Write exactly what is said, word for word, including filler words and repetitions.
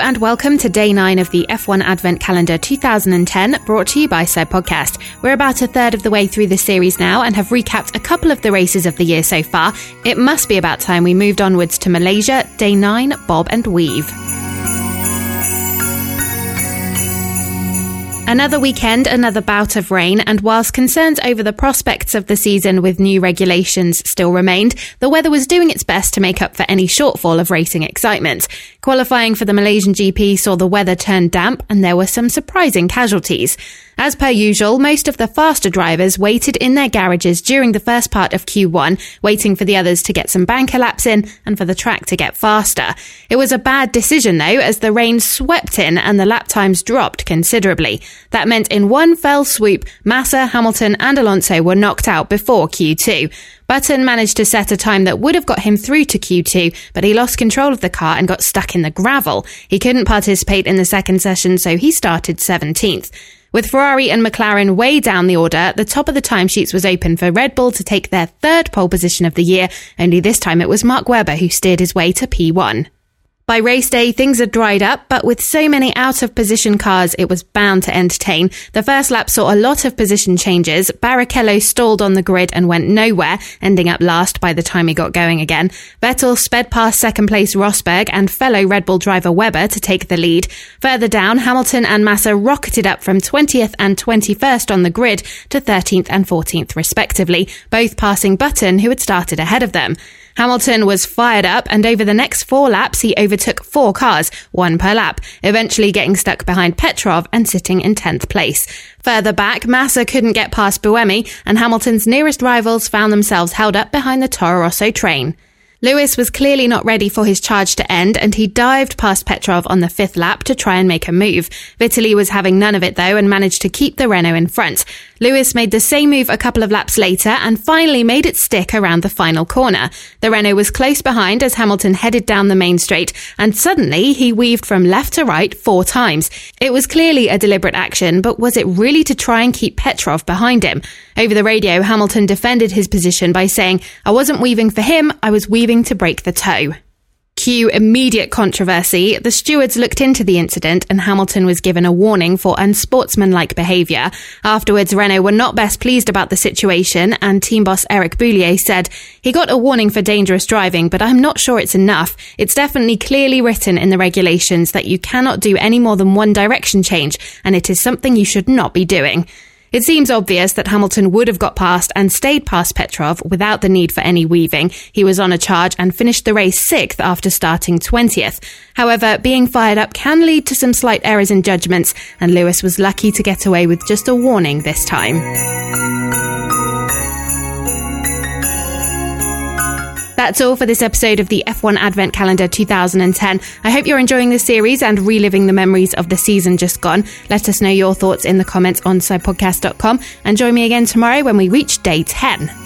and welcome to day nine of the F one Advent Calendar two thousand ten, brought to you by Side Podcast. We're about a third of the way through the series now and have recapped a couple of the races of the year so far. It must be about time we moved onwards to Malaysia, day nine, bob and weave. Another weekend, another bout of rain, and whilst concerns over the prospects of the season with new regulations still remained, the weather was doing its best to make up for any shortfall of racing excitement. Qualifying for the Malaysian G P saw the weather turn damp and there were some surprising casualties. As per usual, most of the faster drivers waited in their garages during the first part of Q one, waiting for the others to get some banker laps in and for the track to get faster. It was a bad decision though, as the rain swept in and the lap times dropped considerably. That meant in one fell swoop, Massa, Hamilton and Alonso were knocked out before Q two. Button managed to set a time that would have got him through to Q two, but he lost control of the car and got stuck in the gravel. He couldn't participate in the second session, so he started seventeenth. With Ferrari and McLaren way down the order, the top of the timesheets was open for Red Bull to take their third pole position of the year, only this time it was Mark Webber who steered his way to P one. By race day, things had dried up, but with so many out-of-position cars, it was bound to entertain. The first lap saw a lot of position changes. Barrichello stalled on the grid and went nowhere, ending up last by the time he got going again. Vettel sped past second-place Rosberg and fellow Red Bull driver Webber to take the lead. Further down, Hamilton and Massa rocketed up from twentieth and twenty-first on the grid to thirteenth and fourteenth respectively, both passing Button, who had started ahead of them. Hamilton was fired up, and over the next four laps he overtook four cars, one per lap, eventually getting stuck behind Petrov and sitting in tenth place. Further back, Massa couldn't get past Buemi, and Hamilton's nearest rivals found themselves held up behind the Toro Rosso train. Lewis was clearly not ready for his charge to end, and he dived past Petrov on the fifth lap to try and make a move. Vitaly was having none of it though and managed to keep the Renault in front. Lewis made the same move a couple of laps later and finally made it stick around the final corner. The Renault was close behind as Hamilton headed down the main straight, and suddenly he weaved from left to right four times. It was clearly a deliberate action, but was it really to try and keep Petrov behind him? Over the radio, Hamilton defended his position by saying, "I wasn't weaving for him, I was weaving to break the toe." Cue immediate controversy. The stewards looked into the incident and Hamilton was given a warning for unsportsmanlike behaviour. Afterwards, Renault were not best pleased about the situation, and team boss Eric Boulier said, "He got a warning for dangerous driving, but I'm not sure it's enough. It's definitely clearly written in the regulations that you cannot do any more than one direction change, and it is something you should not be doing." It seems obvious that Hamilton would have got past and stayed past Petrov without the need for any weaving. He was on a charge and finished the race sixth after starting twentieth. However, being fired up can lead to some slight errors in judgments, and Lewis was lucky to get away with just a warning this time. That's all for this episode of the F one Advent Calendar two thousand ten. I hope you're enjoying this series and reliving the memories of the season just gone. Let us know your thoughts in the comments on side podcast dot com and join me again tomorrow when we reach day ten.